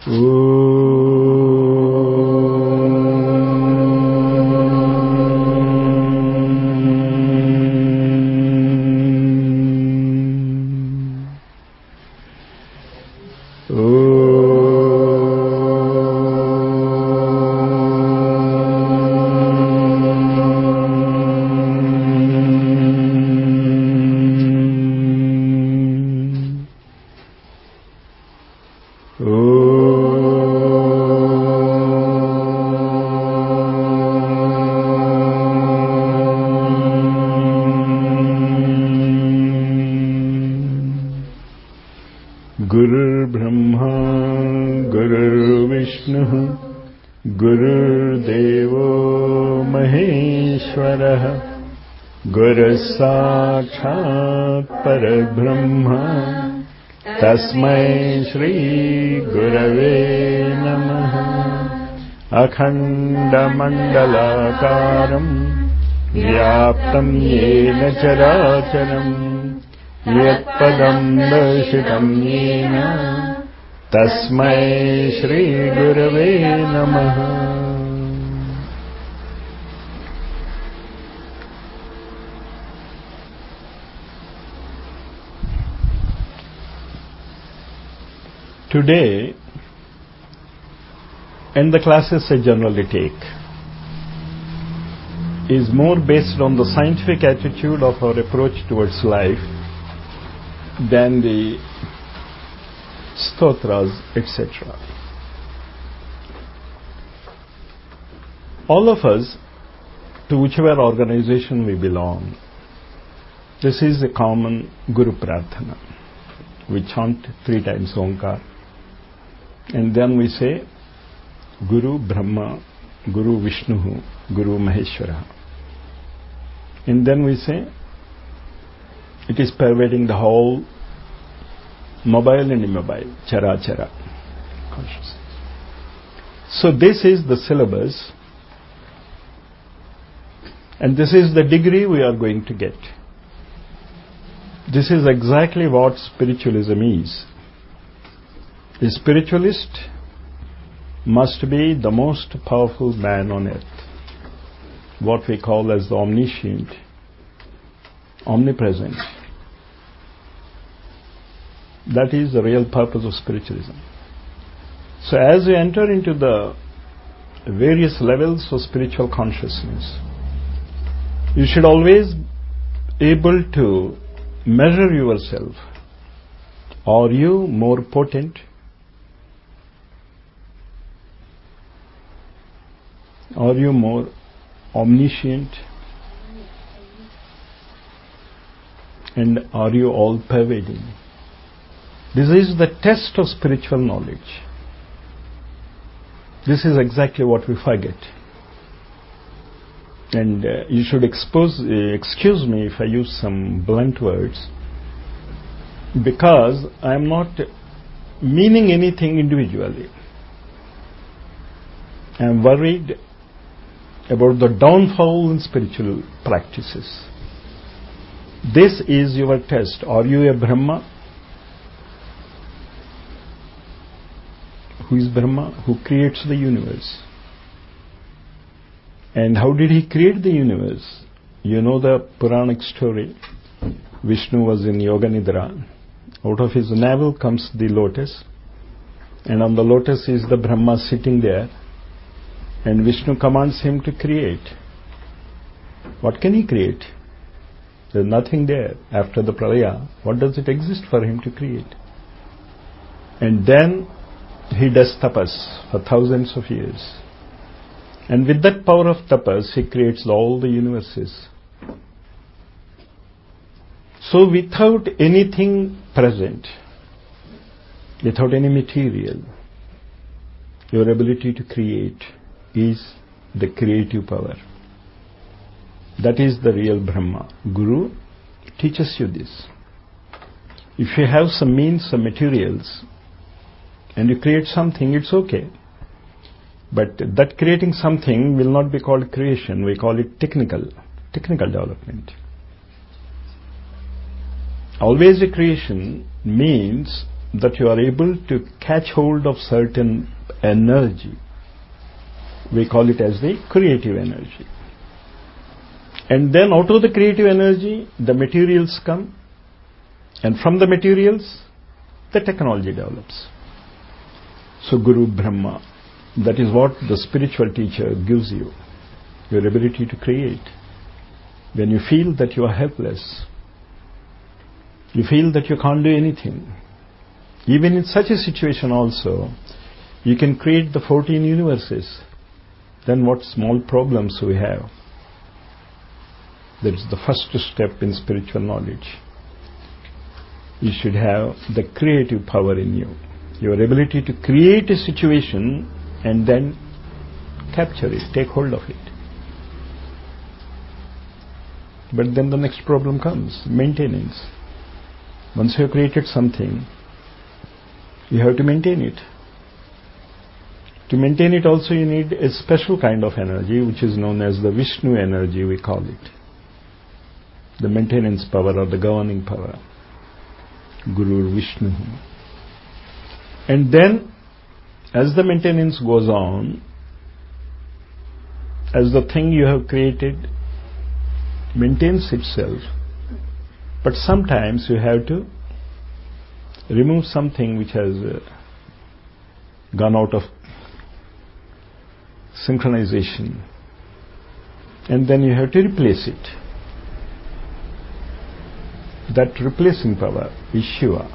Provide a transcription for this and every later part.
Gurur Brahma, Gurur Vishnu, Gurur Devo Maheshwara, Guru Sakshat Parabrahma, Tasmai Shri Gurave Namaha. Akhanda Mandalakaram, Vyaptam Yena Characharam, Yatpadam Darshitam Yena, Tasmai Shri Gurave Namaha. Today, and the classes I generally take, is more based on the scientific attitude of our approach towards life than the stotras, etc. All of us, to whichever organization we belong, this is a common Guru Prarthana. We chant 3 times Omkar, and then we say Guru Brahma, Guru Vishnu, Guru Maheshwara. And then we say it is pervading the whole mobile and immobile, chara chara consciousness. So this is the syllabus, and this is the degree we are going to get. This is exactly what spiritualism is. A spiritualist must be the most powerful man on earth, what we call as the omniscient, omnipresent. That is the real purpose of spiritualism. So as you enter into the various levels of spiritual consciousness, you should always be able to measure yourself. Are you more potent? Are you more omniscient? And are you all-pervading? This is the test of spiritual knowledge. This is exactly what we forget. And you should excuse me if I use some blunt words, because I am not meaning anything individually. I am worried about the downfall in spiritual practices. This is your test. Are you a Brahma? Who is Brahma? Who creates the universe. And how did he create the universe? You know the Puranic story. Vishnu was in Yoga Nidra. Out of his navel comes the lotus, and on the lotus is the Brahma sitting there, and Vishnu commands him to create. What can he create? There's nothing there. After the pralaya, what does it exist for him to create? And then he does tapas for thousands of years. And with that power of tapas, he creates all the universes. So without anything present, without any material, your ability to create is the creative power. That is the real Brahma. Guru teaches you this. If you have some means, some materials, and you create something, it's okay. But that creating something will not be called creation. We call it technical development. Always a creation means that you are able to catch hold of certain energy. We call it as the creative energy. And then out of the creative energy, the materials come, and from the materials, the technology develops. So Guru Brahma, that is what the spiritual teacher gives you, your ability to create. When you feel that you are helpless, you feel that you can't do anything. Even in such a situation also, you can create the 14 universes. Then what small problems we have? That is the first step in spiritual knowledge. You should have the creative power in you. Your ability to create a situation and then capture it, take hold of it. But then the next problem comes, maintenance. Once you have created something, you have to maintain it. To maintain it also you need a special kind of energy, which is known as the Vishnu energy, we call it. The maintenance power or the governing power. Guru Vishnu. And then, as the maintenance goes on, as the thing you have created maintains itself, but sometimes you have to remove something which has gone out of synchronization, and then you have to replace it. That replacing power is Shiva.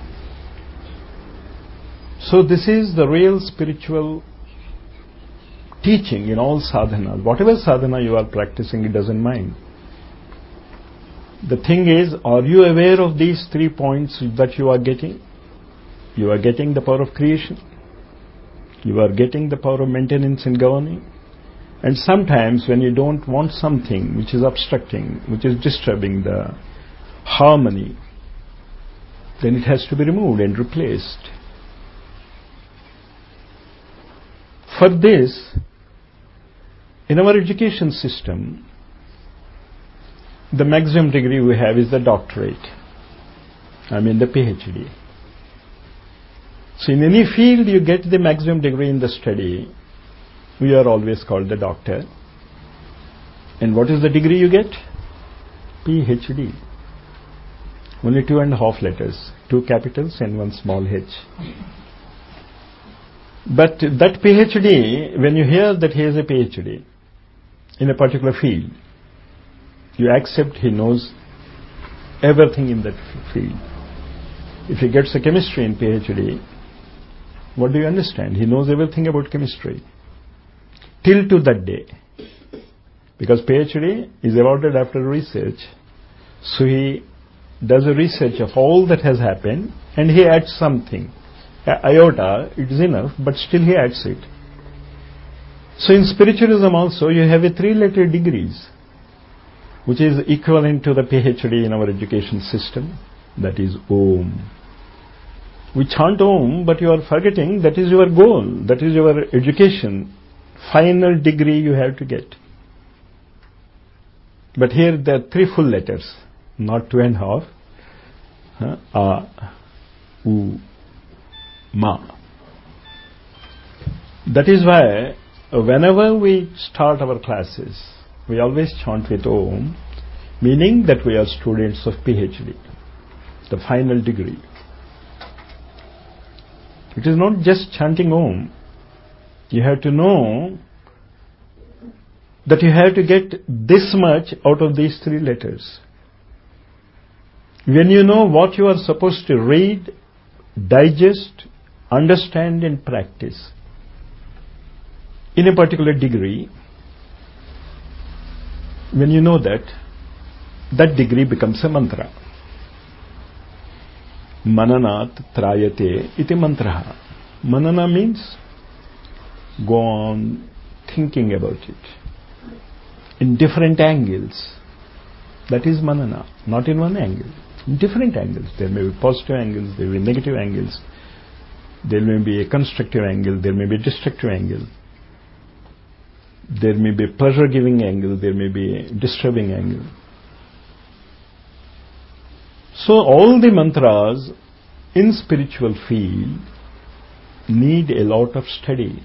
So this is the real spiritual teaching in all sadhana. Whatever sadhana you are practicing, it doesn't mind. The thing is, are you aware of these 3 points that you are getting? You are getting the power of creation. You are getting the power of maintenance and governing. And sometimes when you don't want something which is obstructing, which is disturbing the harmony, then it has to be removed and replaced. For this, in our education system, the maximum degree we have is the doctorate. I mean the PhD. So in any field you get the maximum degree in the study, we are always called the doctor. And what is the degree you get? PhD. Only 2.5 letters, 2 capitals and 1 small h. But that PhD, when you hear that he has a PhD in a particular field, you accept he knows everything in that field. If he gets a chemistry in PhD, what do you understand? He knows everything about chemistry. Till to that day. Because PhD is awarded after research. So he does a research of all that has happened and he adds something. Iota, it is enough, but still he adds it. So in spiritualism also you have a 3-letter degrees, which is equivalent to the PhD in our education system. That is Om. We chant Om, but you are forgetting that is your goal, that is your education, final degree you have to get. But here there are 3 full letters, not 2.5. A, U, Ma. That is why whenever we start our classes, we always chant with Om, meaning that we are students of PhD, the final degree. It is not just chanting Om. You have to know that you have to get this much out of these 3 letters. When you know what you are supposed to read, digest, understand and practice in a particular degree, when you know that, that degree becomes a mantra. Mananat trayate iti mantraha. Manana means go on thinking about it in different angles. That is manana, not in one angle, in different angles. There may be positive angles, there may be negative angles, there may be a constructive angle, there may be a destructive angle, there may be a pleasure-giving angle, there may be a disturbing angle. So all the mantras in spiritual field need a lot of study.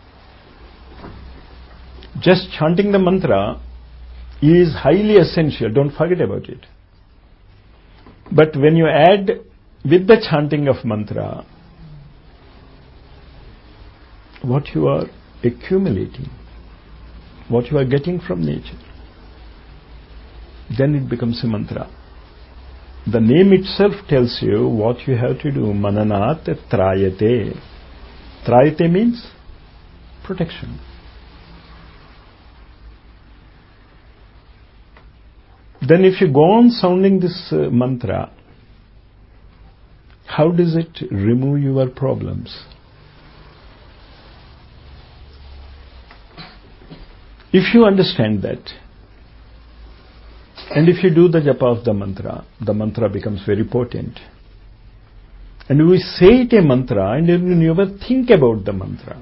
Just chanting the mantra is highly essential, don't forget about it. But when you add with the chanting of mantra what you are accumulating, what you are getting from nature, then it becomes a mantra. The name itself tells you what you have to do. Mananat trayate. Trayate means protection. Then if you go on sounding this mantra, how does it remove your problems? If you understand that, and if you do the japa of the mantra becomes very potent. And we say it a mantra and you never think about the mantra.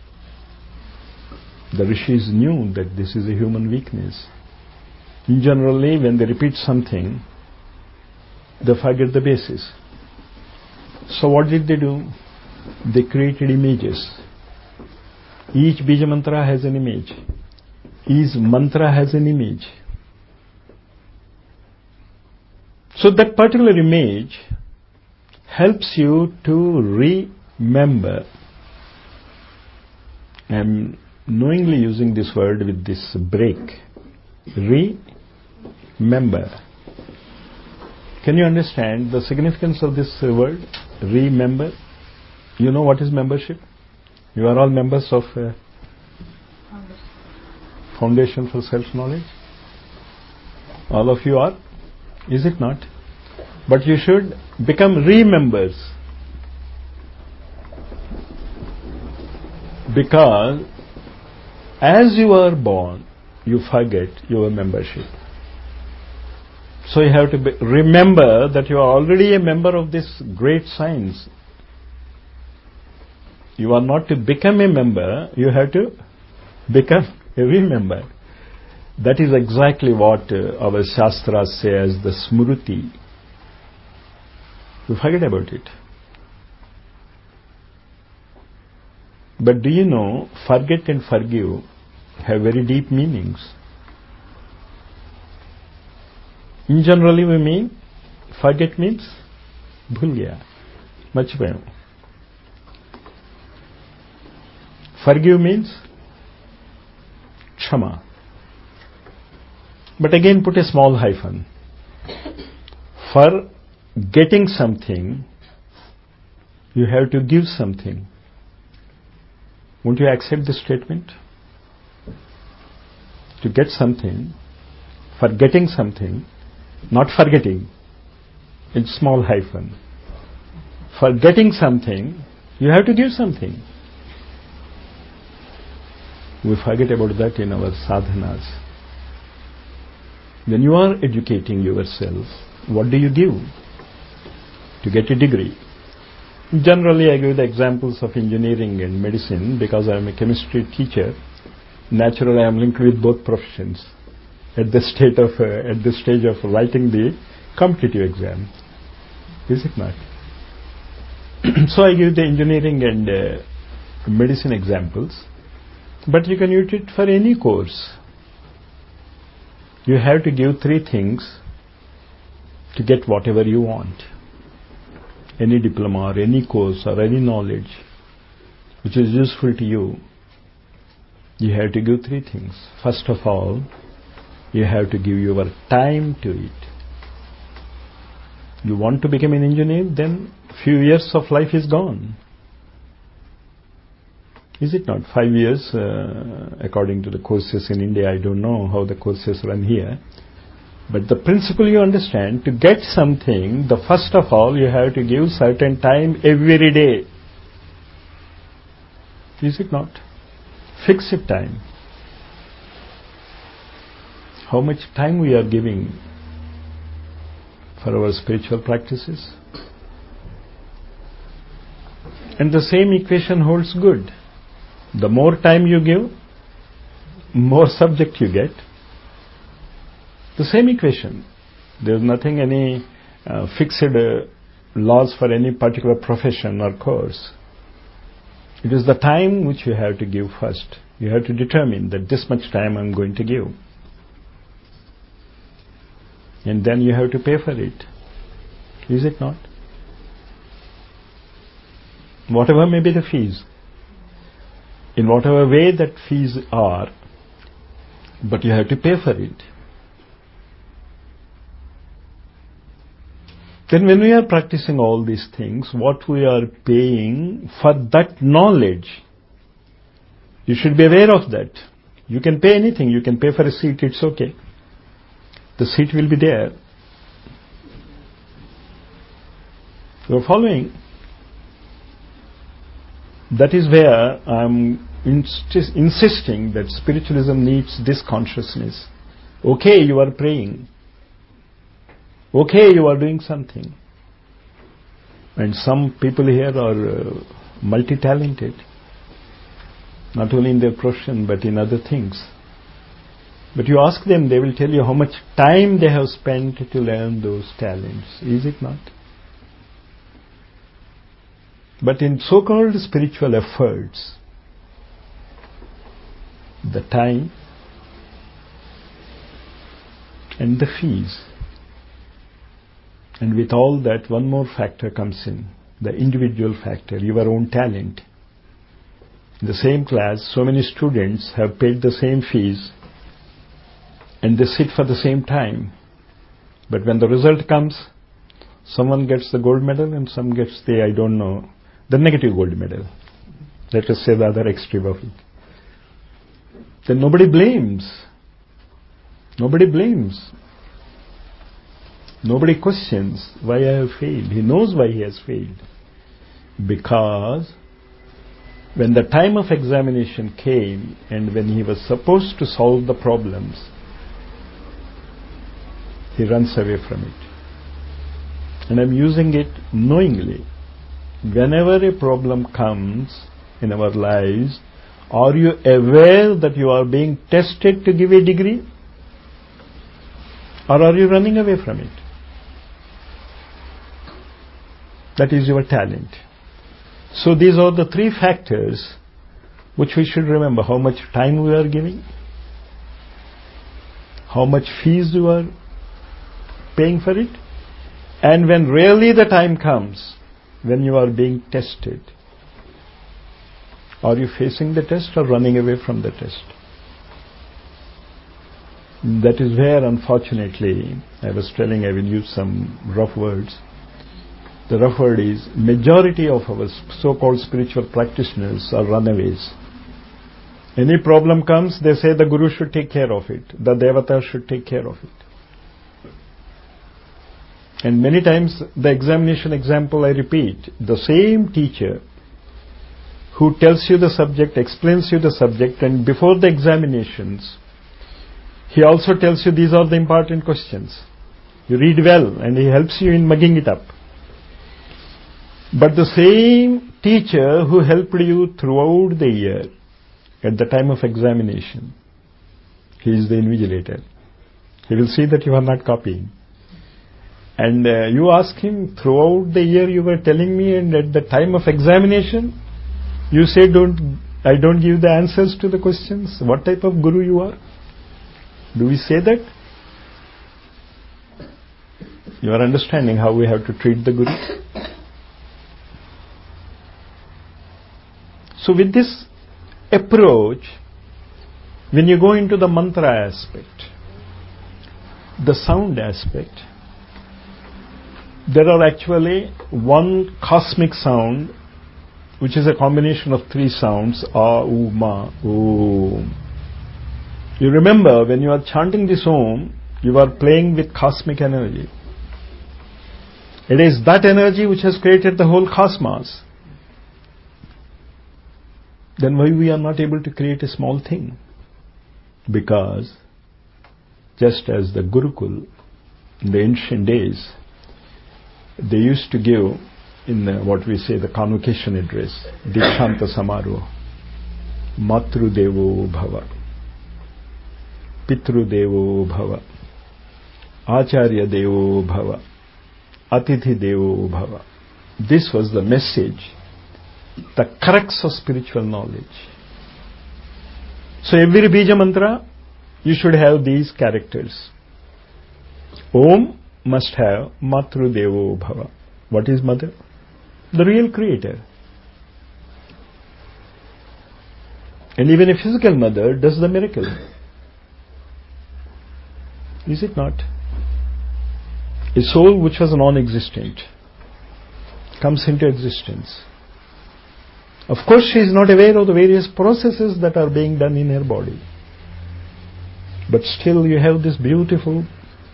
The rishis knew that this is a human weakness. Generally, when they repeat something, they forget the basis. So what did they do? They created images. Each bija mantra has an image. Each mantra has an image. So that particular image helps you to remember. I am knowingly using this word with this break. Remember. Can you understand the significance of this word? Remember. You know what is membership? You are all members of Foundation for Self-Knowledge. All of you are. Is it not? But you should become remembers. Because as you are born, you forget your membership. So you have to remember that you are already a member of this great science. You are not to become a member, you have to become a remember. That is exactly what our Shastras say as the Smruti. You forget about it. But do you know, forget and forgive have very deep meanings. In generally we mean, forget means, bhul gaya, marchipoyam. Forgive means, kshama. But again put a small hyphen. For getting something, you have to give something. Won't you accept this statement? To get something, for getting something, not forgetting, it's small hyphen. For getting something, you have to give something. We forget about that in our sadhanas. When you are educating yourself, what do you give to get a degree? Generally, I give the examples of engineering and medicine because I am a chemistry teacher. Naturally, I am linked with both professions at the stage of writing the competitive exam. Is it not? So I give the engineering and medicine examples, but you can use it for any course. You have to give 3 things to get whatever you want. Any diploma or any course or any knowledge which is useful to you, you have to give 3 things. First of all, you have to give your time to it. You want to become an engineer, then few years of life is gone. Is it not? 5 years, according to the courses in India, I don't know how the courses run here. But the principle you understand, to get something, the first of all, you have to give certain time every day. Is it not? Fix it time. How much time we are giving for our spiritual practices? And the same equation holds good. The more time you give, more subject you get. The same equation. There is nothing any fixed laws for any particular profession or course. It is the time which you have to give first. You have to determine that this much time I'm going to give. And then you have to pay for it. Is it not? Whatever may be the fees, in whatever way that fees are, but you have to pay for it. Then when we are practicing all these things, what we are paying for that knowledge, you should be aware of that. You can pay anything. You can pay for a seat, it's okay. The seat will be there. You are following? That is where I'm insisting that spiritualism needs this consciousness. Okay, you are praying. Okay, you are doing something. And some people here are multi-talented. Not only in their profession, but in other things. But you ask them, they will tell you how much time they have spent to learn those talents. Is it not? But in so-called spiritual efforts, the time and the fees, and with all that, one more factor comes in, the individual factor, your own talent. In the same class, so many students have paid the same fees, and they sit for the same time. But when the result comes, someone gets the gold medal and some gets the negative gold medal. Let us say the other extreme of it. Then nobody blames. Nobody blames. Nobody questions why I have failed. He knows why he has failed. Because when the time of examination came and when he was supposed to solve the problems, he runs away from it. And I'm using it knowingly. Whenever a problem comes in our lives, are you aware that you are being tested to give a degree? Or are you running away from it? That is your talent. So these are the three factors which we should remember. How much time we are giving, how much fees you are paying for it, and when really the time comes, when you are being tested, are you facing the test or running away from the test? That is where, unfortunately, I was telling, I will use some rough words. The rough word is, majority of our so-called spiritual practitioners are runaways. Any problem comes, they say the Guru should take care of it, the Devata should take care of it. And many times, the examination example I repeat, the same teacher who tells you the subject, explains you the subject, and before the examinations, he also tells you these are the important questions. You read well, and he helps you in mugging it up. But the same teacher who helped you throughout the year, at the time of examination, he is the invigilator. He will see that you are not copying. And you ask him, throughout the year you were telling me, and at the time of examination, you say, I don't give the answers to the questions. What type of guru you are? Do we say that? You are understanding how we have to treat the guru? So with this approach, when you go into the mantra aspect, the sound aspect, there are actually one cosmic sound, which is a combination of three sounds, A, U, Ma, Om. You remember, when you are chanting this Om, you are playing with cosmic energy. It is that energy which has created the whole cosmos. Then why we are not able to create a small thing? Because just as the Gurukul in the ancient days, they used to give in what we say the convocation address, Dikshanta Samaroh, Matru Devo Bhava, Pitru Devo Bhava, Acharya Devo Bhava, Atithi Devo Bhava. This was the message, the crux of spiritual knowledge. So every Bija mantra, you should have these characters. Om must have Matru Devo Bhava. What is mother? The real creator. And even a physical mother does the miracle. Is it not? A soul which was non-existent comes into existence. Of course, she is not aware of the various processes that are being done in her body. But still you have this beautiful,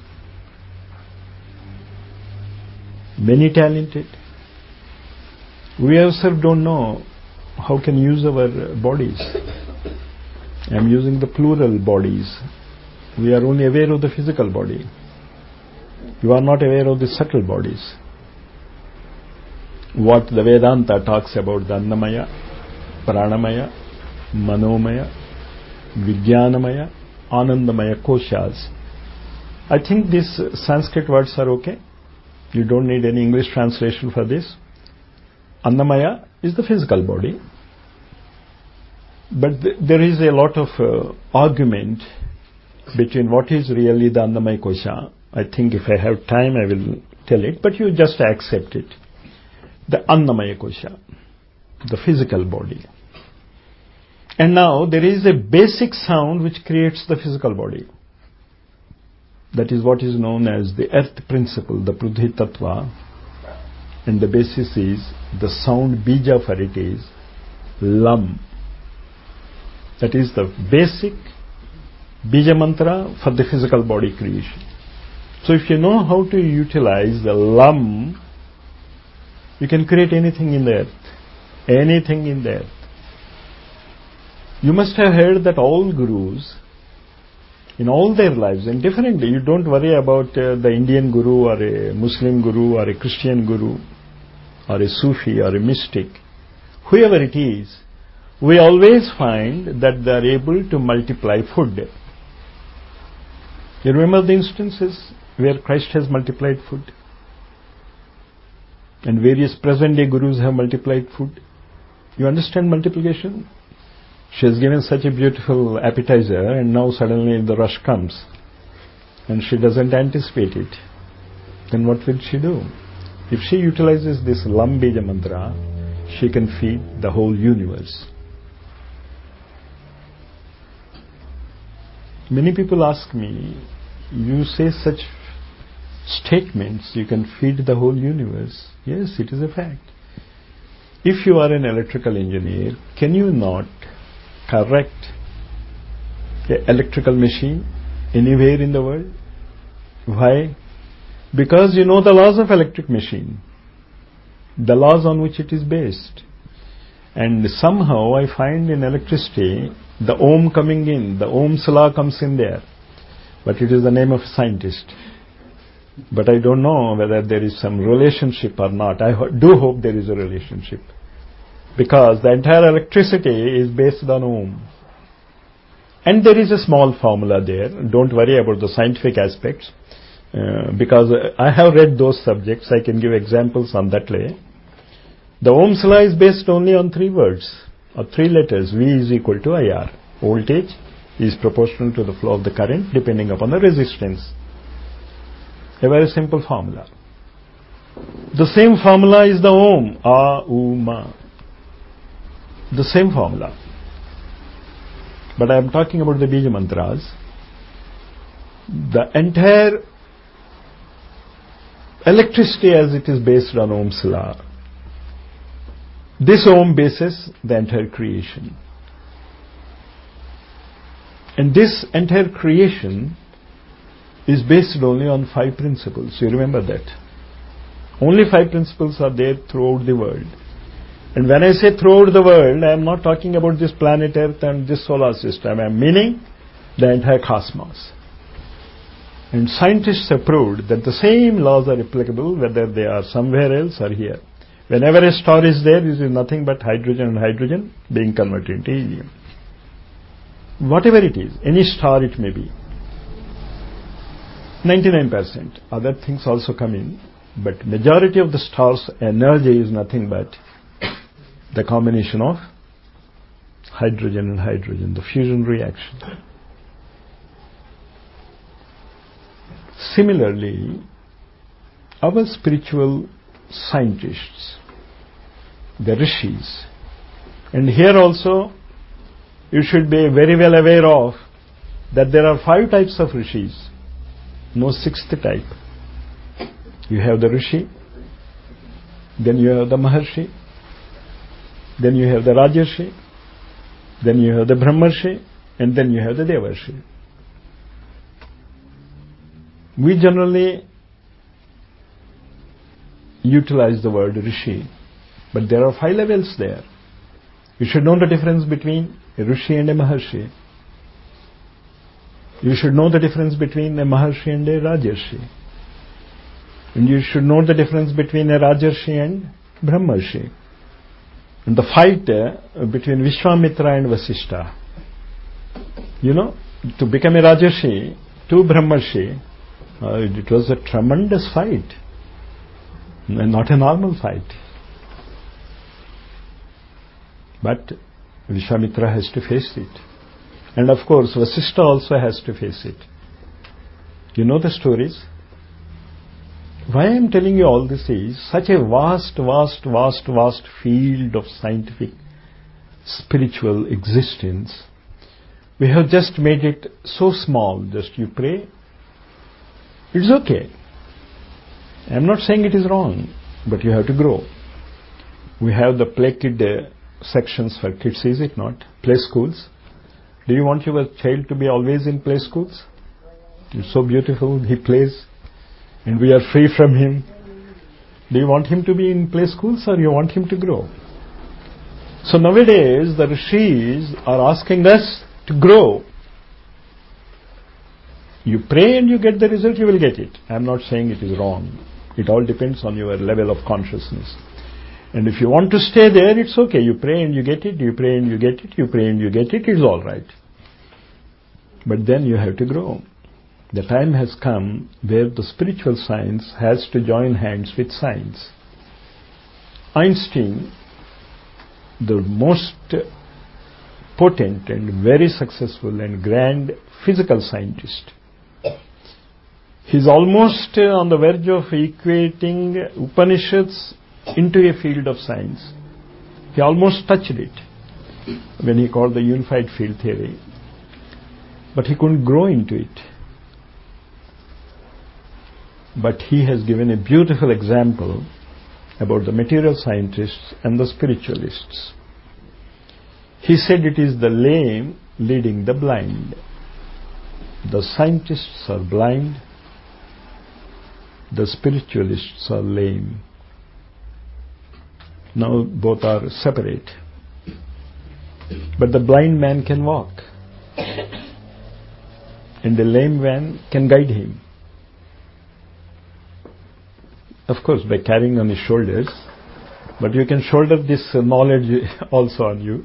many talented. We ourselves don't know how can use our bodies. I am using the plural bodies. We are only aware of the physical body. You are not aware of the subtle bodies. What the Vedanta talks about, the Annamaya, Pranamaya, Manomaya, Vijnanamaya, Anandamaya koshas. I think these Sanskrit words are okay. You don't need any English translation for this. Annamaya is the physical body. But there is a lot of argument between what is really the Annamaya kosha. I think if I have time I will tell it, but you just accept it. The Annamaya kosha, the physical body. And now there is a basic sound which creates the physical body. That is what is known as the earth principle, the Prudhi Tattva. And the basis is, the sound bija for it is Lam. That is the basic bija mantra for the physical body creation. So if you know how to utilize the Lam, you can create anything in the earth. Anything in the earth. You must have heard that all gurus, in all their lives, and differently, you don't worry about the Indian guru or a Muslim guru or a Christian guru or a Sufi or a mystic. Whoever it is, we always find that they are able to multiply food. You remember the instances where Christ has multiplied food? And various present-day gurus have multiplied food. You understand multiplication? She has given such a beautiful appetizer, and now suddenly the rush comes. And she doesn't anticipate it. Then what will she do? If she utilizes this Lam Bija mantra, she can feed the whole universe. Many people ask me, you say such statements, you can feed the whole universe. Yes, it is a fact. If you are an electrical engineer, can you not correct an electrical machine anywhere in the world? Why? Because you know the laws of electric machine, the laws on which it is based. And somehow I find in electricity, the Om coming in, the Ohm's law comes in there. But it is the name of a scientist. But I don't know whether there is some relationship or not. I do hope there is a relationship. Because the entire electricity is based on Om. And there is a small formula there. Don't worry about the scientific aspects. Because I have read those subjects, I can give examples on that way. The Ohm's law is based only on 3 words, or 3 letters. V is equal to IR. Voltage is proportional to the flow of the current depending upon the resistance. A very simple formula. The same formula is the Om. A, U, Ma. The same formula. But I am talking about the Bija mantras. The entire electricity as it is based on Ohm's law. This Om bases the entire creation. And this entire creation is based only on 5 principles. You remember that. Only 5 principles are there throughout the world. And when I say throughout the world, I am not talking about this planet Earth and this solar system. I am meaning the entire cosmos. And scientists have proved that the same laws are applicable whether they are somewhere else or here. Whenever a star is there, this is nothing but hydrogen and hydrogen being converted into helium. Whatever it is, any star it may be. 99%. Other things also come in. But majority of the star's energy is nothing but the combination of hydrogen and hydrogen, the fusion reaction. Similarly, our spiritual scientists, the rishis, and here also you should be very well aware of that there are 5 types of rishis, no 6th type. You have the rishi, then you have the maharshi, then you have the rajarshi, then you have the brahmarshi, and then you have the devarshi. We generally utilize the word rishi, but there are 5 levels there. You should know the difference between a rishi and a maharshi. You should know the difference between a maharshi and a rajarshi. And you should know the difference between a rajarshi and brahmarshi. And the fight between Vishwamitra and Vasishtha. You know, to become a rajarshi, to brahmarshi, it was a tremendous fight. And not a normal fight. But Vishwamitra has to face it. And of course, Vasishtha also has to face it. You know the stories? Why I am telling you all this is such a vast field of scientific, spiritual existence. We have just made it so small. Just you pray. It's okay. I am not saying it is wrong, but you have to grow. We have the play kid sections for kids, is it not? Play schools. Do you want your child to be always in play schools? It's so beautiful. He plays. And we are free from him. Do you want him to be in play schools or you want him to grow? So nowadays the rishis are asking us to grow. You pray and you get the result, you will get it. I am not saying it is wrong. It all depends on your level of consciousness. And if you want to stay there, it's okay. You pray and you get it, you pray and you get it, you pray and you get it, it's all right. But then you have to grow. The time has come where the spiritual science has to join hands with science. Einstein, the most potent and very successful and grand physical scientist, he's almost on the verge of equating Upanishads into a field of science. He almost touched it when he called the unified field theory, but he couldn't grow into it. But he has given a beautiful example about the material scientists and the spiritualists. He said it is the lame leading the blind. The scientists are blind, the spiritualists are lame. Now both are separate. But the blind man can walk, and the lame man can guide him. Of course, by carrying on his shoulders, but you can shoulder this knowledge also on you.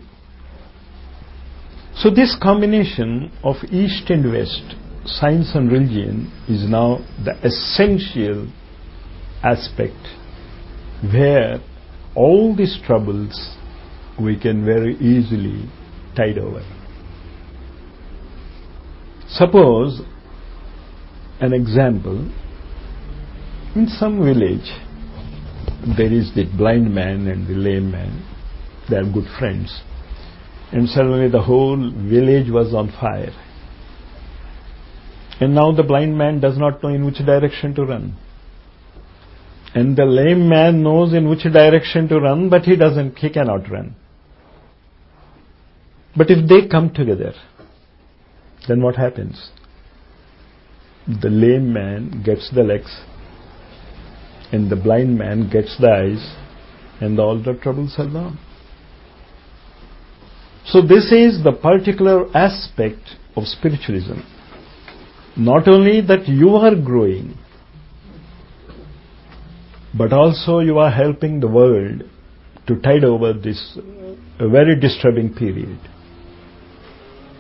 So this combination of East and West, science and religion, is now the essential aspect where all these troubles we can very easily tide over. Suppose an example. In some village, there is the blind man and the lame man. They are good friends. And suddenly the whole village was on fire. And now the blind man does not know in which direction to run. And the lame man knows in which direction to run, but he cannot run. But if they come together, then what happens? The lame man gets the legs, and the blind man gets the eyes, and all the troubles are gone. So this is the particular aspect of spiritualism. Not only that you are growing, but also you are helping the world to tide over this very disturbing period.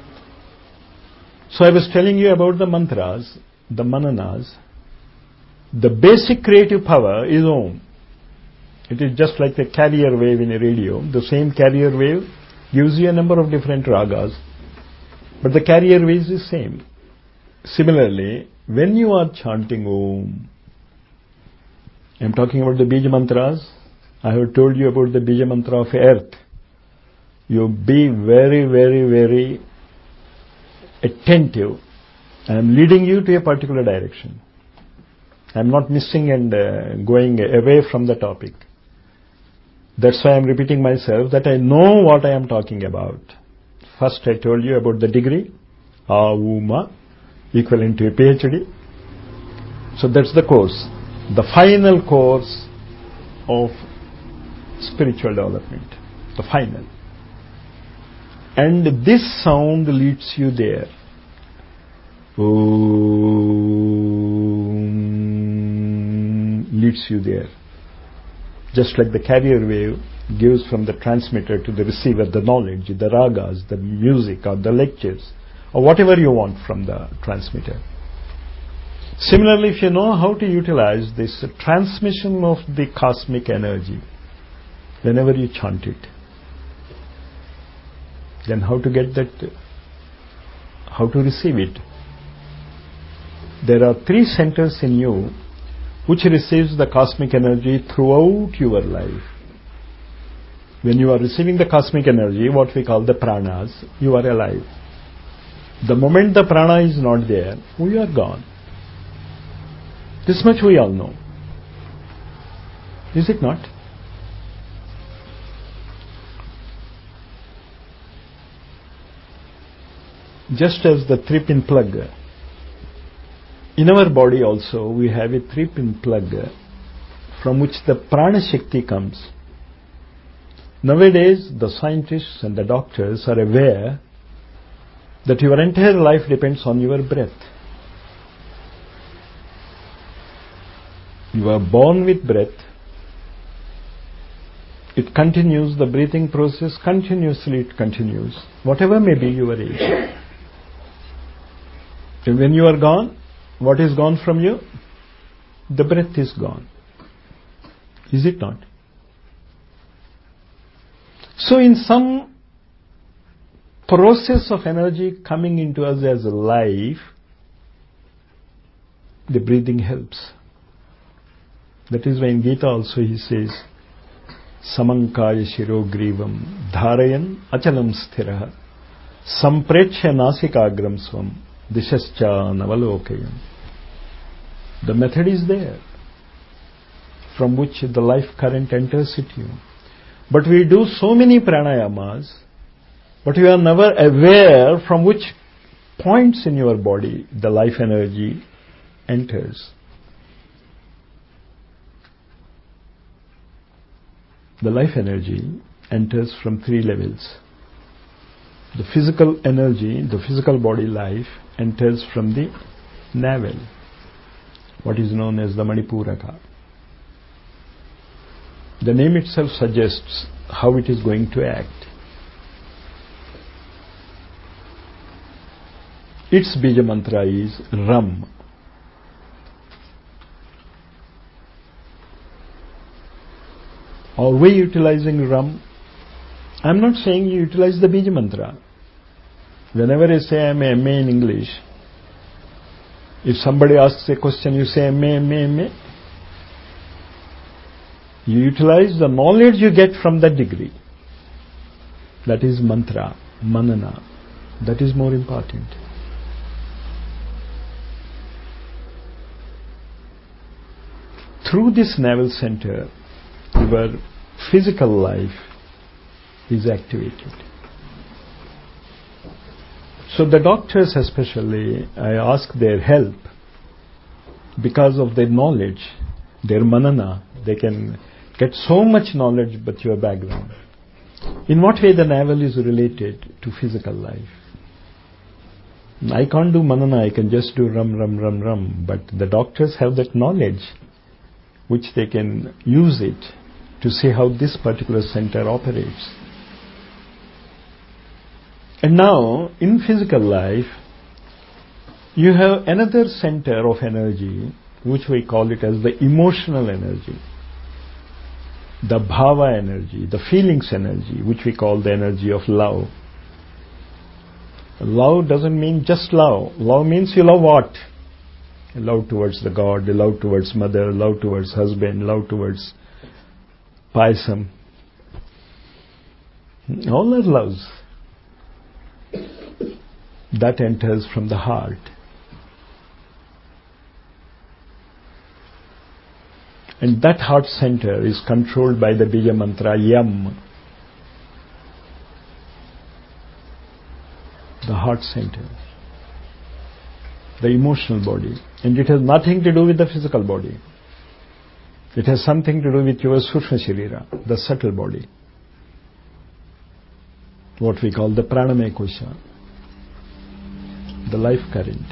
So I was telling you about the mantras, the mananas. The basic creative power is Om. It is just like the carrier wave in a radio. The same carrier wave gives you a number of different ragas, but the carrier wave is the same. Similarly, when you are chanting Om, I am talking about the Bija Mantras. I have told you about the Bija Mantra of earth. You be very, very, very attentive. I am leading you to a particular direction. I am not missing and going away from the topic. That's why I am repeating myself, that I know what I am talking about. First I told you about the degree, Auma, equivalent to a PhD. So that's the course, the final course of spiritual development, the final. And this sound leads you there. Om leads you there. Just like the carrier wave gives from the transmitter to the receiver the knowledge, the ragas, the music or the lectures or whatever you want from the transmitter. Similarly, if you know how to utilize this transmission of the cosmic energy whenever you chant it, then how to get that, how to receive it. There are 3 centers in you which receives the cosmic energy throughout your life. When you are receiving the cosmic energy, what we call the pranas, you are alive. The moment the prana is not there, we are gone. This much we all know. Is it not? Just as the 3-pin plug. In our body also we have a 3-pin plug from which the prana shakti comes. Nowadays the scientists and the doctors are aware that your entire life depends on your breath. You are born with breath. It continues, the breathing process continuously, it continues, whatever may be your age. And when you are gone, what is gone from you? The breath is gone. Is it not? So in some process of energy coming into us as a life, the breathing helps. That is why in Gita also he says, Samankaya shirogrivam dharayan achalam sthiraha samprechya nasikagram svam dishascha navalokayam. The method is there from which the life current enters into you. But we do so many pranayamas, but we are never aware from which points in your body the life energy enters. The life energy enters from 3 levels. The physical energy, the physical body life enters from the navel, what is known as the Manipuraka. The name itself suggests how it is going to act. Its Bija Mantra is Ram. Are we utilizing Ram? I am not saying you utilize the Bija Mantra. Whenever I say I am a MA in English, if somebody asks a question, you say MA. You utilize the knowledge you get from that degree. That is mantra, manana. That is more important. Through this navel center, your physical life is activated. So the doctors especially, I ask their help because of their knowledge, their manana. They can get so much knowledge but your background. In what way the navel is related to physical life? I can't do manana, I can just do ram, but the doctors have that knowledge which they can use it to see how this particular center operates. And now, in physical life, you have another center of energy which we call it as the emotional energy, the bhava energy, the feelings energy, which we call the energy of love. Love doesn't mean just love. Love means you love what? Love towards the God, love towards mother, love towards husband, love towards payasam. All are loves. That enters from the heart. And that heart center is controlled by the Bija mantra Yam. The heart center. The emotional body. And it has nothing to do with the physical body. It has something to do with your Sushma Sharira, the subtle body. What we call the Pranamaya Kosha. The life current.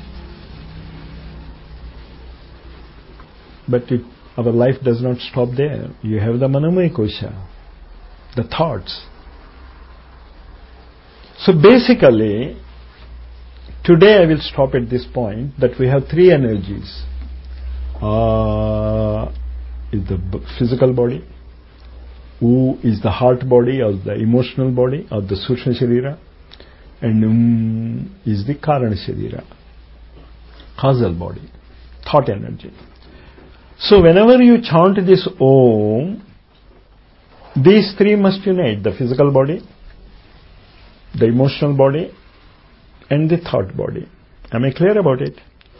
But our life does not stop there. You have the Manomaya Kosha, the thoughts. So basically, today I will stop at this point that we have three energies. Is the physical body, U is the heart body or the emotional body or the Sushma Sharira, and is the Karana Sharira, causal body, thought energy. So whenever you chant this Om, these three must unite, the physical body, the emotional body, and the thought body. Am I clear about it?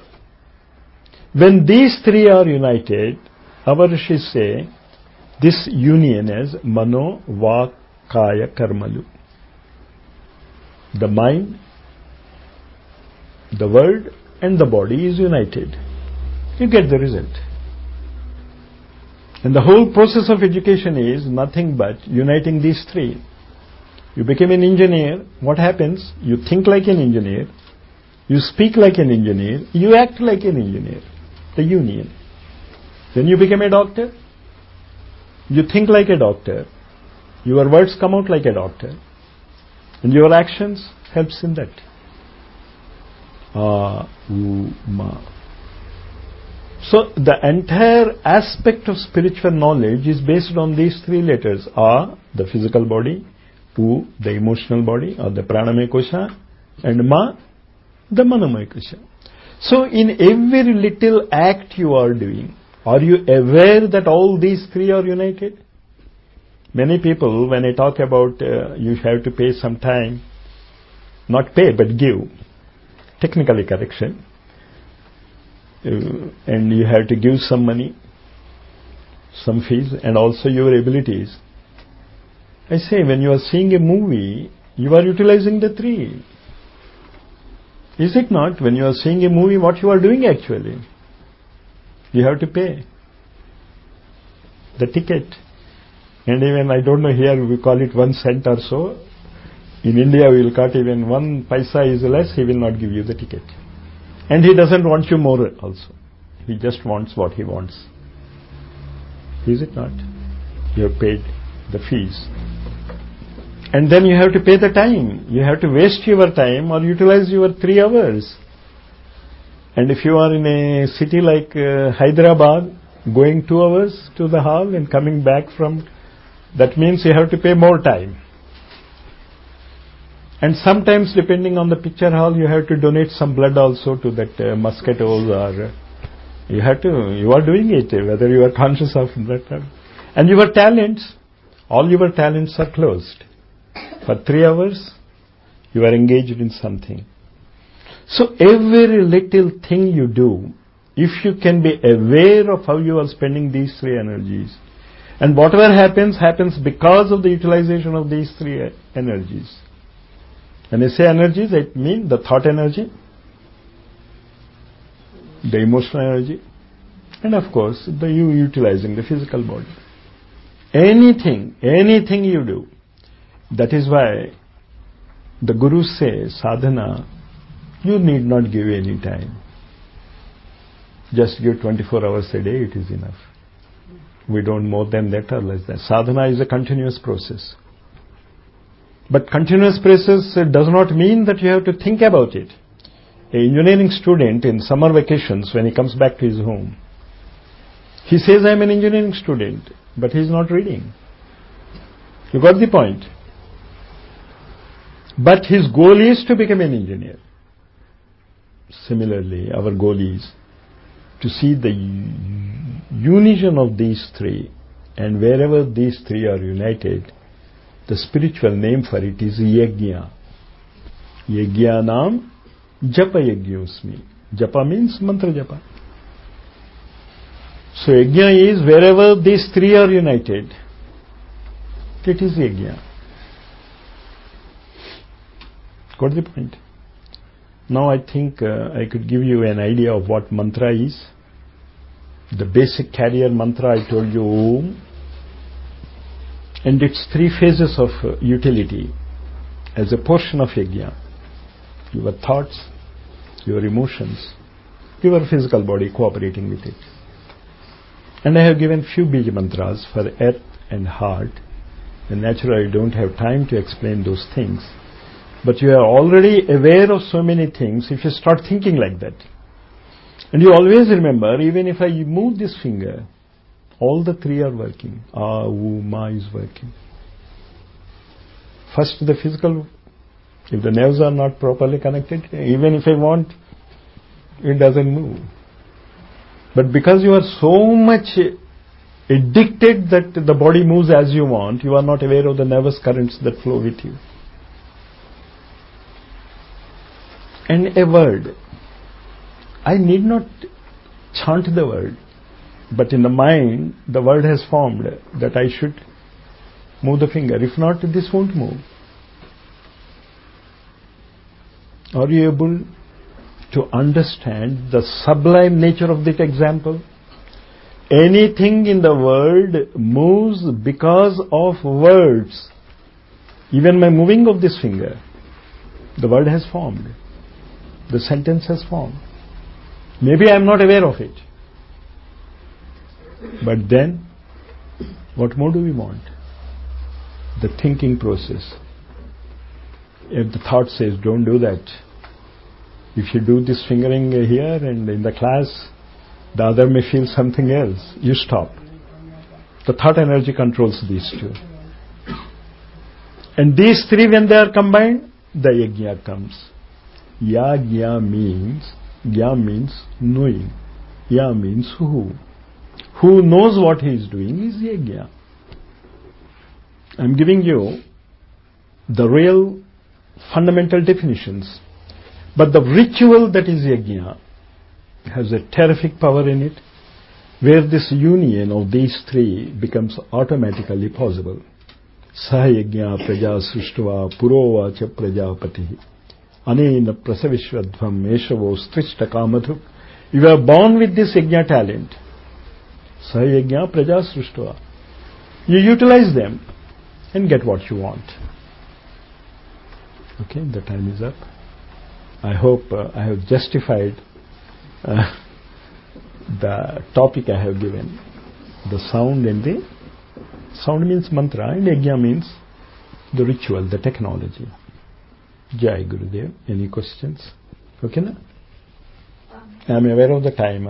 When these three are united, our rishis say this union is Mano Vak Kaya Karmalu. The mind, the word, and the body is united. You get the result. And the whole process of education is nothing but uniting these three. You become an engineer, what happens? You think like an engineer, you speak like an engineer, you act like an engineer. The union. Then you become a doctor, you think like a doctor, your words come out like a doctor, and your actions helps in that. Ma. So the entire aspect of spiritual knowledge is based on these three letters. A, the physical body, U, the emotional body or the Pranamaya Kosha, and Ma, the Manomaya Kosha. So in every little act you are doing, are you aware that all these three are united? Many people, when I talk about you have to pay some time, not pay but give, technically correction, and you have to give some money, some fees, and also your abilities. I say, when you are seeing a movie, you are utilizing the three. Is it not? When you are seeing a movie, what you are doing actually? You have to pay the ticket. And even, I don't know, here we call it 1 cent or so. In India we will cut even 1 paisa is less, he will not give you the ticket. And he doesn't want you more also. He just wants what he wants. Is it not? You have paid the fees. And then you have to pay the time. You have to waste your time or utilize your 3 hours. And if you are in a city like Hyderabad, going 2 hours to the hall and coming back from, that means you have to pay more time. And sometimes, depending on the picture hall, you have to donate some blood also to that mosquitoes, or you are doing it, whether you are conscious of that. And your talents, all your talents are closed. For 3 hours, you are engaged in something. So every little thing you do, if you can be aware of how you are spending these 3 energies, and whatever happens, happens because of the utilization of these 3 energies. When I say energies, I mean the thought energy, the emotional energy, and of course, you utilizing the physical body. Anything you do. That is why the Guru says, sadhana, you need not give any time. Just give 24 hours a day, it is enough. We don't more than that or less than. Sadhana is a continuous process. But continuous process does not mean that you have to think about it. An engineering student in summer vacations, when he comes back to his home, He says, I am an engineering student, but he is not reading. You got the point? But his goal is to become an engineer. Similarly, our goal is to see the unison of these three, and wherever these three are united, the spiritual name for it is Yajna. Yajnanam Japa Yajñosmi. Japa means mantra japa. So Yajna is wherever these three are united, it is Yajna. Got the point? Now I think I could give you an idea of what mantra is. The basic carrier mantra I told you, Om, and its three phases of utility as a portion of Yajna. Your thoughts, your emotions, your physical body cooperating with it. And I have given few bija mantras for earth and heart, and naturally I don't have time to explain those things. But you are already aware of so many things if you start thinking like that. And you always remember, even if I move this finger, all the three are working. Ah, Wu, Ma is working. First the physical, if the nerves are not properly connected, even if I want, it doesn't move. But because you are so much addicted that the body moves as you want, you are not aware of the nervous currents that flow with you. And a word. I need not chant the word, but in the mind, the word has formed that I should move the finger. If not, this won't move. Are you able to understand the sublime nature of that example? Anything in the world moves because of words. Even my moving of this finger, the word has formed. The sentence has formed. Maybe I am not aware of it. But then, what more do we want? The thinking process. If the thought says, don't do that. If you do this fingering here and in the class, the other may feel something else. You stop. The thought energy controls these two. And these three, when they are combined, the Yajna comes. Yajna means, Gya means knowing. Ya means who. Who knows what he is doing is Yajna. I am giving you the real fundamental definitions. But the ritual that is Yajna has a terrific power in it, where this union of these three becomes automatically possible. Saha yajna praja srishtva purova cha prajapati anena prasavishwadvam meshavo strishta kamadhu. You are born with this yajna talent. Saha yajna praja srishtva. You utilize them and get what you want. Okay, the time is up. I hope I have justified the topic I have given. The sound and the sound means mantra and yajna means the ritual, the technology. Jai Gurudev. Any questions? Okay, na? I am aware of the time.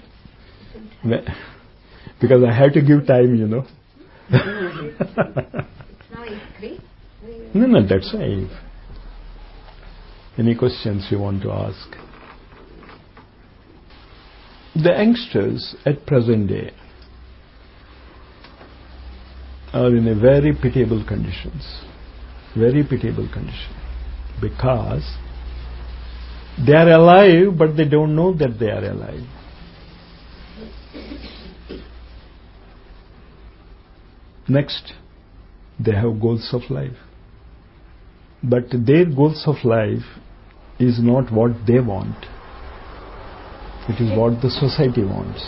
Because I have to give time, you know. No, that's right. Any questions you want to ask? The youngsters at present day are in a very pitiable conditions. Very pitiable condition. Because they are alive, but they don't know that they are alive. Next, they have goals of life. But their goals of life is not what they want. It is what the society wants.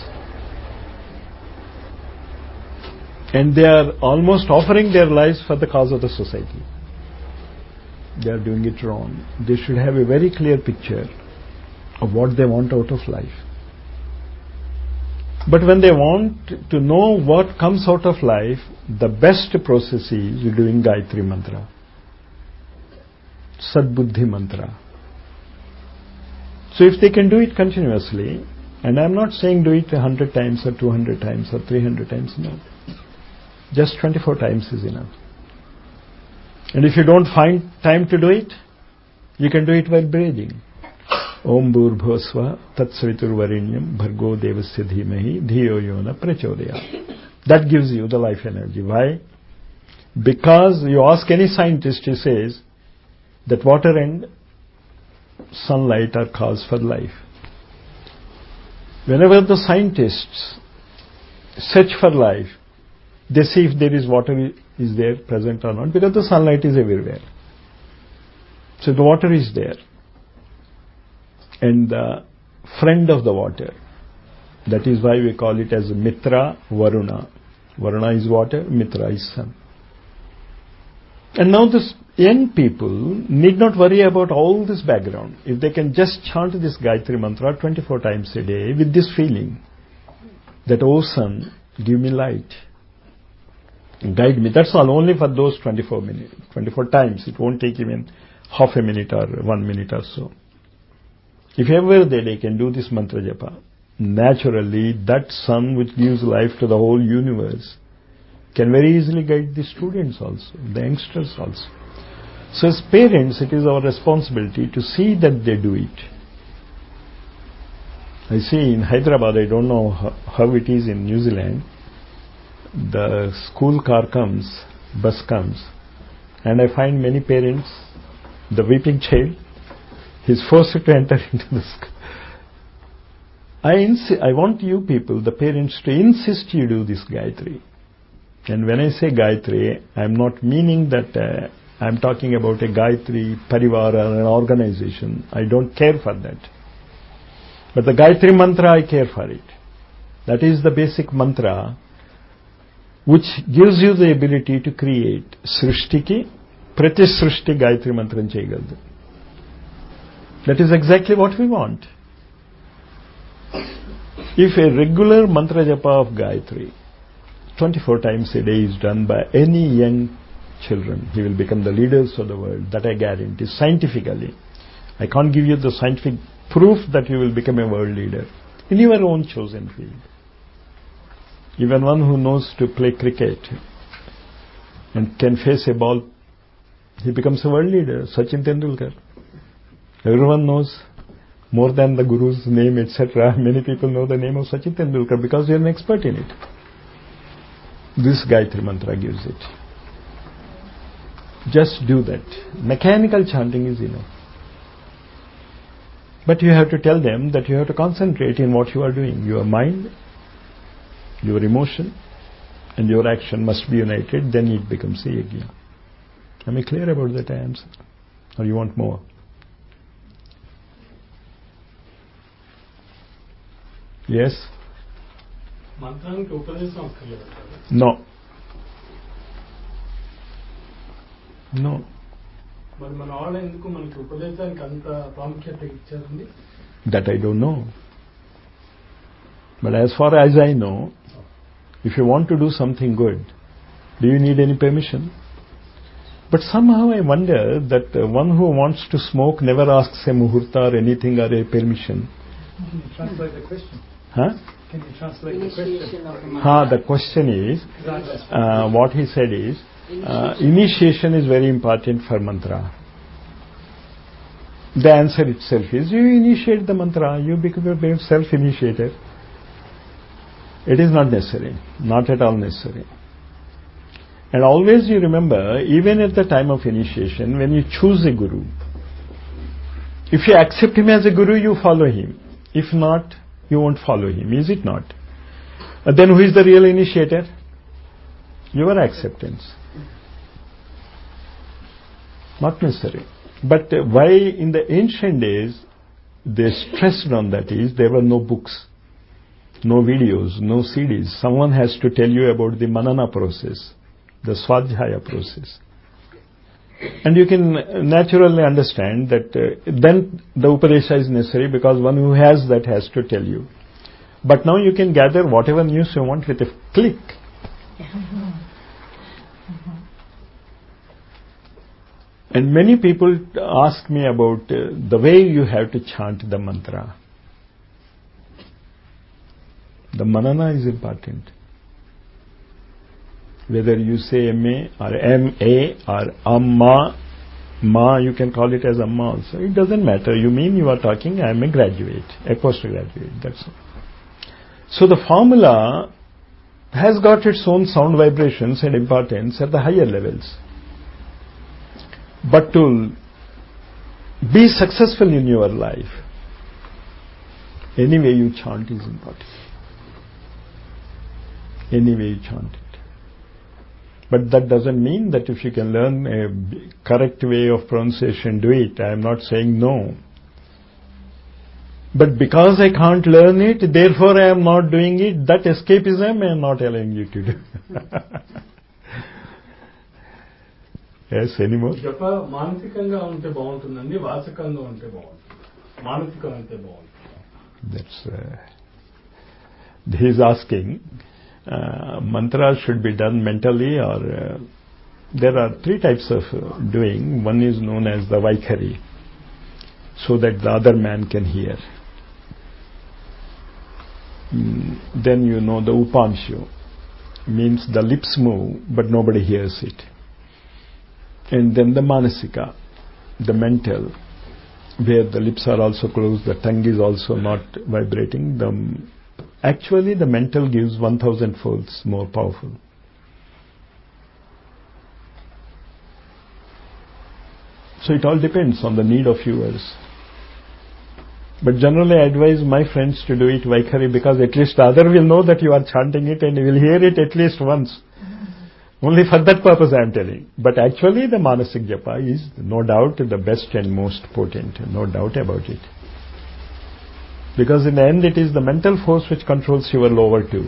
And they are almost offering their lives for the cause of the society. They are doing it wrong. They should have a very clear picture of what they want out of life. But when they want to know what comes out of life, the best process is doing Gayatri Mantra. Sadbuddhi Mantra. So if they can do it continuously, And I'm not saying do it 100 times or 200 times or 300 times, no. Just 24 times is enough. And if you don't find time to do it, you can do it while breathing. Om Bhurbhosva Tatsaviturvarinyam Bhargo Devasya Dhimahi Dhiyo Yona Prachodaya. That gives you the life energy. Why? Because you ask any scientist, he says that water and sunlight are cause for life. Whenever the scientists search for life, they see if there is water is there present or not, because the sunlight is everywhere. So the water is there. And the friend of the water, that is why we call it as Mitra Varuna. Varuna is water, Mitra is sun. And now this young people need not worry about all this background. If they can just chant this Gayatri Mantra 24 times a day with this feeling that, oh sun, give me light, guide me. That's all, only for those 24 times. It won't take even half a minute or 1 minute or so. If ever they can do this mantra japa, naturally that sun which gives life to the whole universe can very easily guide the students also, the youngsters also. So as parents, it is our responsibility to see that they do it. I see in Hyderabad, I don't know how it is in New Zealand, the school car comes, bus comes, and I find many parents, the weeping child, he's forced to enter into the school. I want you people, the parents, to insist you do this Gayatri. And when I say Gayatri, I'm not meaning that I'm talking about a Gayatri Parivar or an organization. I don't care for that. But the Gayatri Mantra, I care for it. That is the basic mantra which gives you the ability to create. Srishtiki, Prati Srishti Gayatri Mantra cheyagaladu. That is exactly what we want. If a regular mantra japa of Gayatri 24 times a day is done by any young children, he will become the leaders of the world. That I guarantee scientifically. I can't give you the scientific proof that you will become a world leader in your own chosen field. Even one who knows to play cricket and can face a ball, he becomes a world leader. Sachin Tendulkar. Everyone knows more than the guru's name, etc. Many people know the name of Sachin Tendulkar because they are an expert in it. This Gayatri Mantra gives it. Just do that. Mechanical chanting is enough. But you have to tell them that you have to concentrate in what you are doing. Your mind, your emotion, and your action must be united, then it becomes a yajna. Am I clear about that answer? Or you want more? Yes? మంత్రానికి ఉపదేశం అక్కర్లేదు. No. No. మరి మన వాళ్ళ ఎందుకు మనకి ఉపదేశానికి అంత ప్రాముఖ్యత ఇచ్చారండి? That I don't know. But as far as I know, if you want to do something good, do you need any permission? But somehow I wonder that one who wants to smoke never asks a muhurta or anything or a permission. Can you translate the question? Huh? Can you translate the question? The question is, what he said is, initiation is very important for mantra. The answer itself is, you initiate the mantra, you become a self-initiator. It is not necessary, not at all necessary. And always you remember, even at the time of initiation, when you choose a guru, if you accept him as a guru, you follow him. If not, you won't follow him, is it not? Then who is the real initiator? Your acceptance. Not necessary. But why in the ancient days they stressed on that is, there were no books, no videos, no CDs. Someone has to tell you about the manana process, the swadhyaya process. And you can naturally understand that then the upadesha is necessary, because one who has that has to tell you. But now you can gather whatever news you want with a click. And many people ask me about the way you have to chant the mantra. The manana is important. Whether you say MA or MA or Amma, Ma, you can call it as Amma also. It doesn't matter. You mean you are talking, I am a graduate, a postgraduate. That's all. So the formula has got its own sound vibrations and importance at the higher levels. But to be successful in your life, any way you chant is important. Any way you chant it. But that doesn't mean that if you can learn a correct way of pronunciation, do it. I am not saying no. But because I can't learn it, therefore I am not doing it, that escapism I am not allowing you to do. Yes, any more? జప మానసికంగా ఉంటే బాగుంటుందండి, వాచకంగా ఉంటే బాగుంటుంది. మానసికం అంటే బాగుంటుంది. That's he is asking, mantras should be done mentally, or there are three types of doing. One is known as the Vaikhari, so that the other man can hear. Then you know the Upanshu, means the lips move but nobody hears it. And then the Manasika, the mental, where the lips are also closed, the tongue is also not vibrating. Actually the mental gives 1000 folds more powerful. So it all depends on the need of yours. But generally I advise my friends to do it Vaikhari, because at least the other will know that you are chanting it and he will hear it at least once. Only for that purpose I am telling. But actually the Manasik Japa is no doubt the best and most potent, no doubt about it. Because in the end it is the mental force which controls your lower two.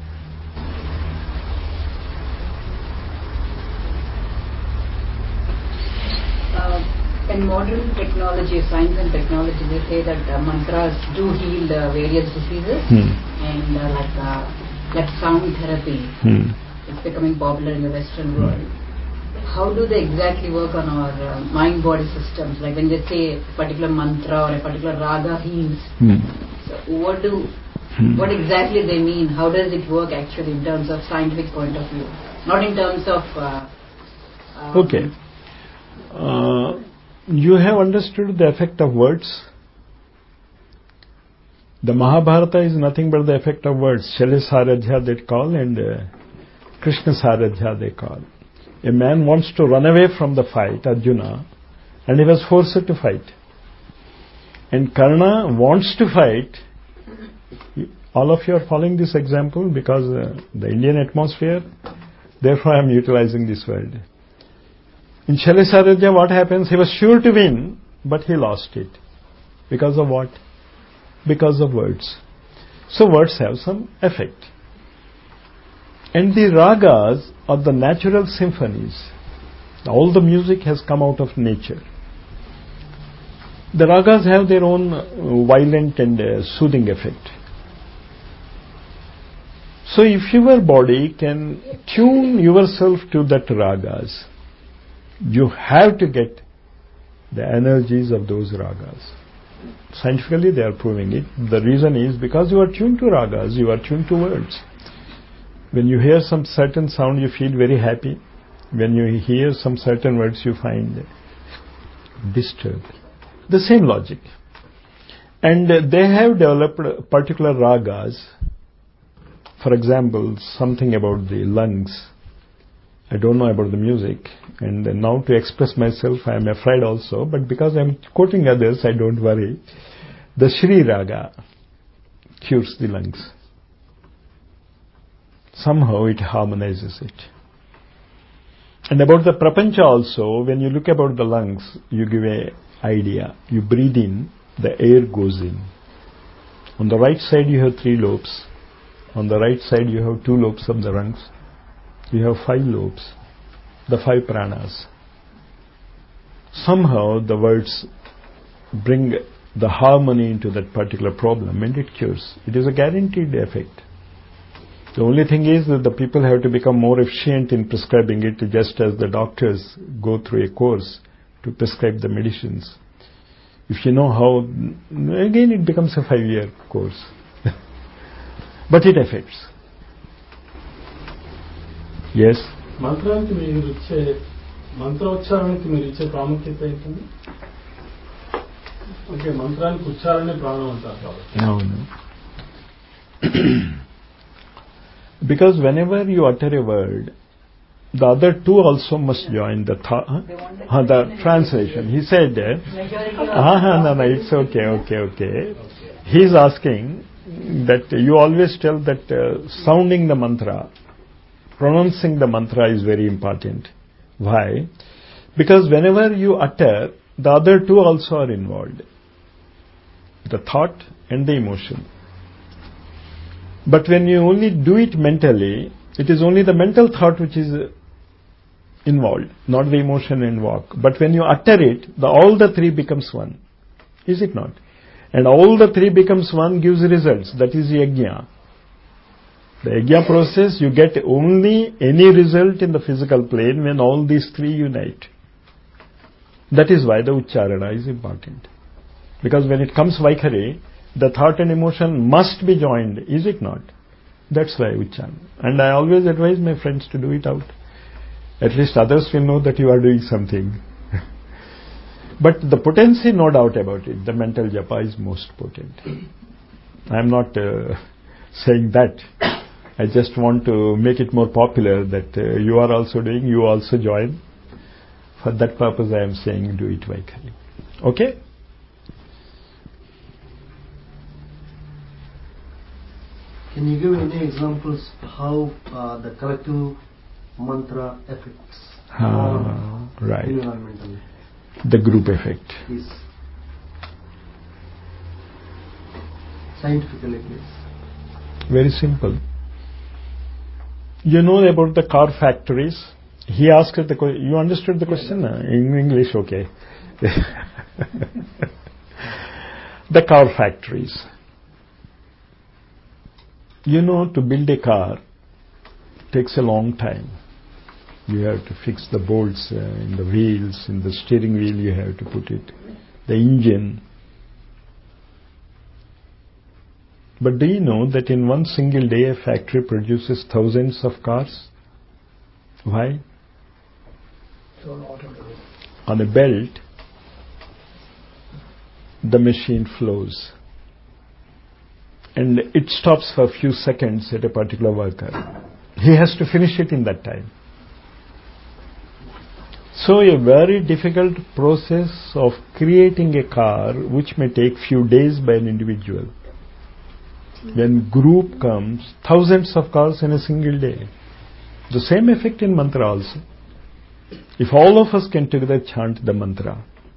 In modern technology, science and technology, they say that mantras do heal various diseases, and like sound therapy is becoming popular in the Western world. How do they exactly work on our mind-body systems? Like when they say a particular mantra or a particular raga heals, so what exactly they mean? How does it work actually in terms of scientific point of view? Not in terms of... Okay. You have understood the effect of words. The Mahabharata is nothing but the effect of words. Shailasaradhya they call, and Krishna Saradhya they call. A man wants to run away from the fight, Arjuna, and he was forced to fight. And Karna wants to fight. All of you are following this example because the Indian atmosphere, therefore I am utilizing this word. In Shailasaradhya what happens? He was sure to win, but he lost it. Because of what? Because of words. So words have some effect. And the ragas are the natural symphonies. All the music has come out of nature. The ragas have their own violent and soothing effect. So if your body can tune yourself to that ragas, you have to get the energies of those ragas. Scientifically they are proving it. The reason is because you are tuned to ragas, you are tuned to words. When you hear some certain sound, you feel very happy. When you hear some certain words, you find disturbed. The same logic. And they have developed particular ragas. For example, something about the lungs. I don't know about the music. And now to express myself, I am afraid also. But because I am quoting others, I don't worry. The Shri Raga cures the lungs. Somehow it harmonizes it. And about the Prapancha also, when you look about the lungs, you give an idea. You breathe in, the air goes in. On the right side you have 3 lobes. On the right side you have 2 lobes of the lungs. You have 5 lobes, the 5 pranas. Somehow the words bring the harmony into that particular problem and it cures. It is a guaranteed effect. The only thing is that the people have to become more efficient in prescribing it, just as the doctors go through a course to prescribe the medicines. If you know how, again it becomes a 5-year course. but it affects. Yes? మంత్రోచ్చారణకి మీరు ఇచ్చే ప్రాముఖ్యత ఏంటండి? అంటే మంత్రానికి ఉచ్చారణే ప్రాణం అంటారు కాబట్టి. అవును. Because whenever you utter a word, the other two also must join the translation. He said, no, it's okay. He is asking that you always tell that sounding the mantra, pronouncing the mantra is very important. Why? Because whenever you utter, the other two also are involved. The thought and the emotion. But when you only do it mentally, it is only the mental thought which is involved, not the emotion and walk. But when you utter it, all the three becomes one. Is it not? And all the three becomes one gives results. That is yajna. The yajna process, you get only any result in the physical plane when all these three unite. That is why the ucharana is important. Because when it comes Vaikhari, the thought and emotion must be joined, is it not? That's why ucharana. And I always advise my friends to do it out. At least others will know that you are doing something. But the potency, no doubt about it, the mental japa is most potent. I am not saying that. I just want to make it more popular that you are also doing, you also join. For that purpose I am saying do it Vaikhari. Okay? Can you give any examples how the collective mantra affects right. environmentally? The group effect. Is scientifically, please. Very simple. You know about the car factories? He asked the question. You understood the question? In English, okay. The car factories. You know, to build a car takes a long time. You have to fix the bolts in the wheels, in the steering wheel you have to put it, the engine. But do you know that in one single day a factory produces thousands of cars? Why? On a belt, the machine flows. And it stops for a few seconds at a particular worker. He has to finish it in that time. So a very difficult process of creating a car which may take few days by an individual. When group comes, thousands of cars in a single day. The same effect in mantra also. If all of us can together chant the mantra,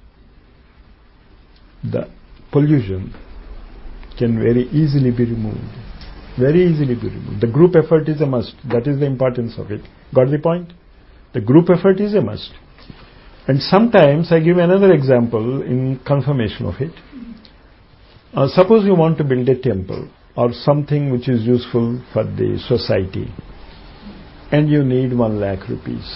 the pollution can very easily be removed. Very easily be removed. The group effort is a must. That is the importance of it. Got the point? The group effort is a must. And sometimes I give another example in confirmation of it. Suppose you want to build a temple or something which is useful for the society and you need 1 lakh rupees.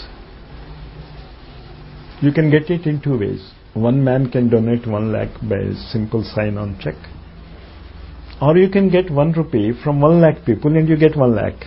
You can get it in two ways. One man can donate 1 lakh by a simple sign-on check. Or you can get 1 rupee from 1 lakh people and you get 1 lakh.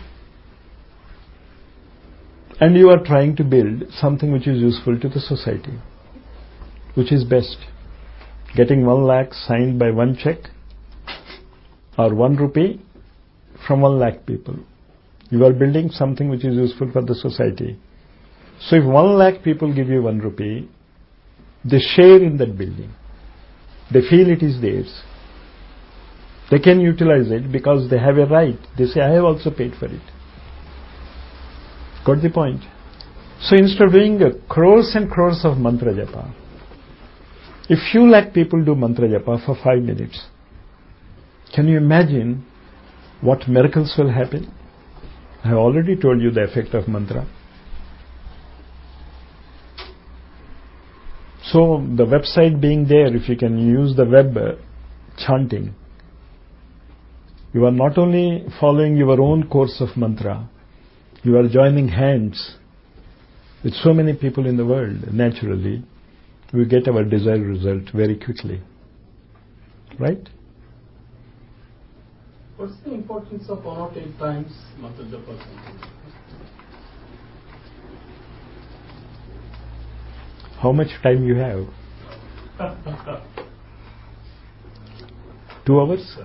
And you are trying to build something which is useful to the society. Which is best? Getting 1 lakh signed by 1 check or 1 rupee from 1 lakh people. You are building something which is useful for the society. So if 1 lakh people give you 1 rupee, they share in that building. They feel it is theirs. They can utilize it because they have a right. They say, I have also paid for it. Got the point? So instead of doing crores and crores of mantra japa, if few lakh people do mantra japa for 5 minutes, can you imagine what miracles will happen? I have already told you the effect of mantra. So the website being there, if you can use the web chanting, you are not only following your own course of mantra, you are joining hands with so many people in the world. Naturally, we get our desired result very quickly. Right? What's the importance of 108 times mantra japa? How much time you have? 2 hours?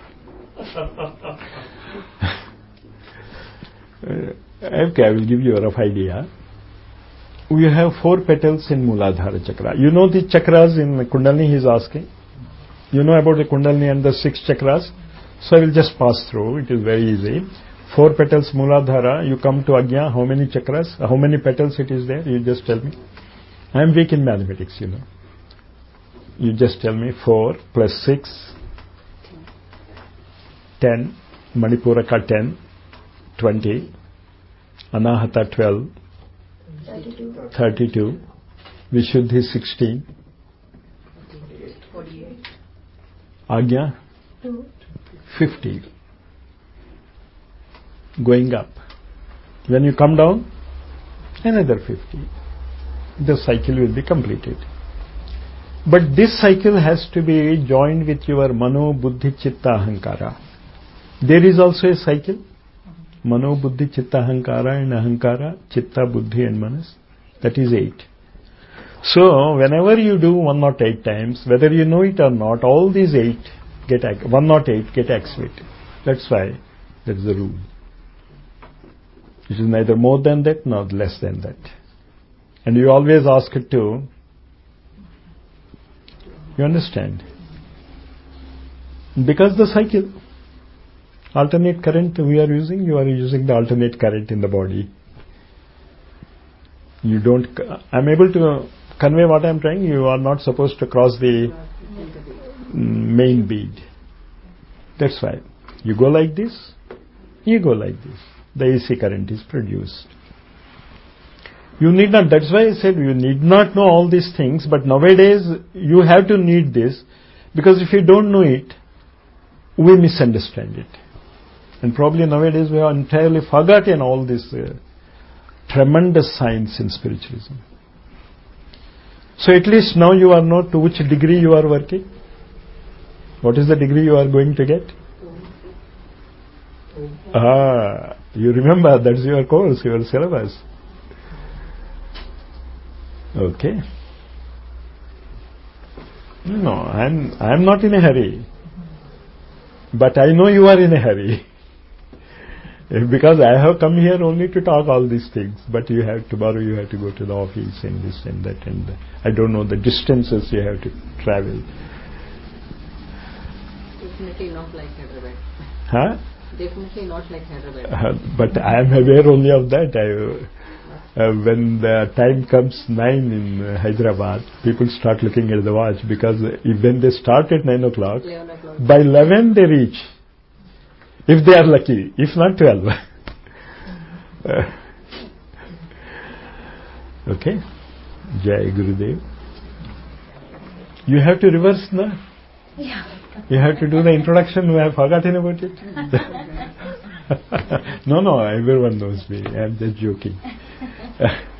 Okay, I will give you a rough idea. We have 4 petals in Mooladhara chakra. You know the chakras in Kundalini, he is asking. You know about the Kundalini and the 6 chakras? So I will just pass through. It is very easy. 4 petals Mooladhara. You come to Agnya. How many chakras? How many petals it is there? You just tell me. I am weak in mathematics, you know. You just tell me 4 plus 6, 10, Manipuraka 10, 20, Anahata 12, 32, Vishuddhi 16, 48. Agnya 50. Going up. When you come down, another 50. The cycle will be completed. But this cycle has to be joined with your Mano, Buddhi, Chitta, Ahankara. There is also a cycle. Mano, Buddhi, Chitta, Ahankara and Ahankara, Chitta, Buddhi and Manas. That is 8. So, whenever you do 108 times, whether you know it or not, all these 108 get activated. That's why, that's the rule. It is neither more than that nor less than that. And you always ask it to, you understand? Because the cycle, alternate current we are using, you are using the alternate current in the body. You don't, I'm able to convey what I'm trying. You are not supposed to cross the main bead. That's why. You go like this, you go like this. The AC current is produced. You need not, that's why I said you need not know all these things, but nowadays you have to need this, because if you don't know it, we misunderstand it. And probably nowadays we have entirely forgotten all this tremendous science in spiritualism. So at least now you are know to which degree you are working. What is the degree you are going to get? You remember, that's your course, your syllabus. Okay. No, I'm not in a hurry. But I know you are in a hurry. Because I have come here only to talk all these things. But tomorrow you have to go to the office and this and that, and I don't know the distances you have to travel. Definitely not like Hyderabad. Huh? Definitely not like Hyderabad. But I am aware only of that. When the time comes 9 in Hyderabad, people start looking at the watch, because when they start at 9 o'clock, 11 o'clock. by 11 they reach. If they are lucky, if not 12. Okay? Jai Gurudev. You have to reverse now. Yeah. You have to do the introduction. I have forgotten about it. No, everyone knows me. I am just joking.